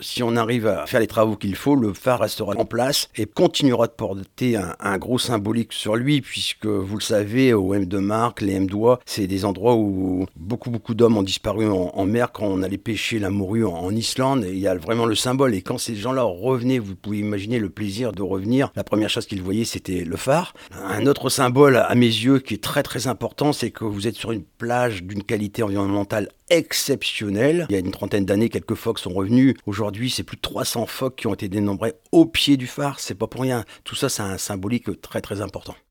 Si on arrive à faire les travaux qu'il faut, le phare restera en place et continuera de porter un gros symbolique sur lui, puisque vous le savez, au M de Marque, les M d'Oie, c'est des endroits où beaucoup d'hommes ont disparu en mer quand on allait pêcher la morue en Islande. Et il y a vraiment le symbole. Et quand ces gens-là revenaient, vous pouvez imaginer le plaisir de revenir. La première chose qu'ils voyaient, c'était le phare. Un autre symbole, à mes yeux, qui est très important, c'est que vous êtes sur une plage d'une qualité environnementale exceptionnelle. Il y a une trentaine d'années, quelques phoques sont revenus. Aujourd'hui, c'est plus de 300 phoques qui ont été dénombrés au pied du phare. C'est pas pour rien. Tout ça, c'est un symbolique très important.